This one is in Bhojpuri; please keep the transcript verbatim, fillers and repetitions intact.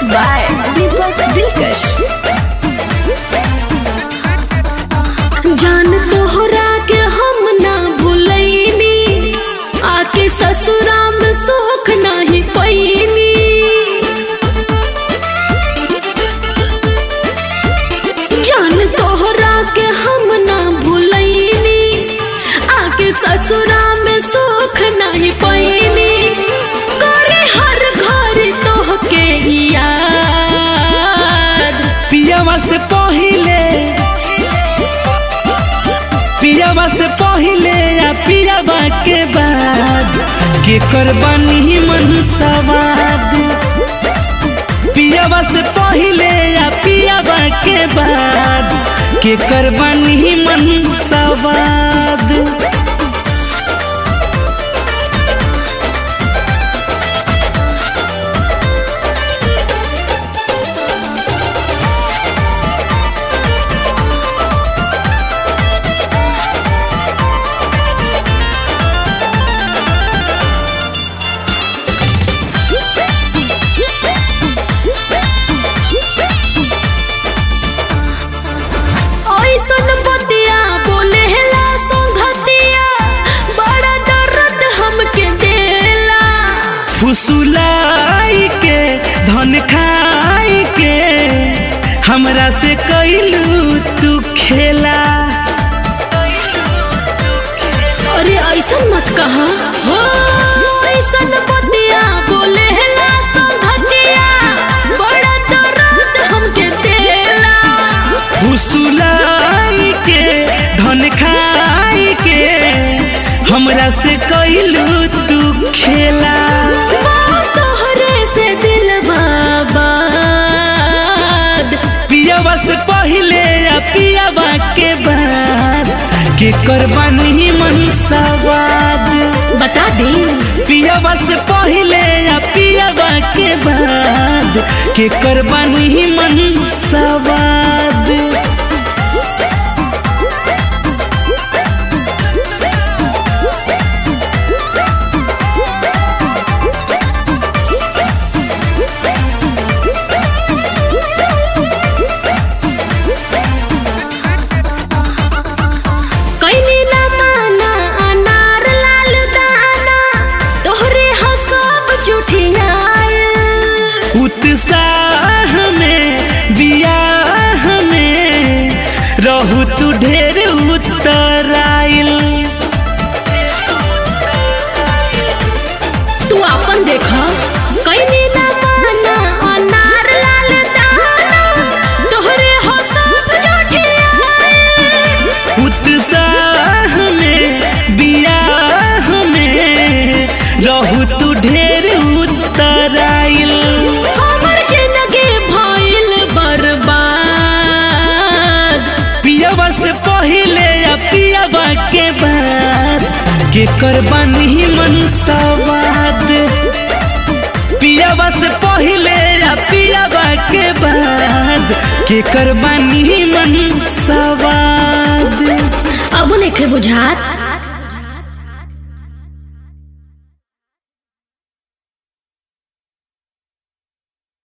by Deepak Dilkash. जान तोहरा के हम ना भूलैनी, आके ससुरा में सुख नहीं पैनी। जान तोहरा के हम ना भूलैनी, आके ससुरा में सुख नहीं पैनी। करे हर घर तोहके याद, पियावा से पहिले पियावा से पहिले या पियावा के बाद के करबानी मन सवाद। पियावा से पहिले या पियावा के बाद के करबानी मन सवाद। फुसुलाई के धन खाई के हमरा से कैलू तू खेला। अरे ऐसा मत कहा हो, ऐसा बतिया बोले ला संगतिया, बड़ा दर्द हमके देला। फुसुलाई के धन खाई के हमरा से कैलू तू खेला। पियावा से पहिले या पियावा के बाद के करबानी मन सवाद। बता दे पियावा से पहिले या पियावा के बाद के करबानी मन सवाद। उत्साह में बियाह में रहू तू ढेर उतराइल। तू अपन देखा कहीं ना माना अनार लाल दाना, तोहरे हो सब जोठियाइल। उत्साह में बियाह में रहू तू ढेर उतराइल। पियावा से पहिले या पियावा के बाद के करबानी मन सवाद। पियावा से पहिले या पियावा के बाद के करबानी मन सवाद। अब नहीं बुझात।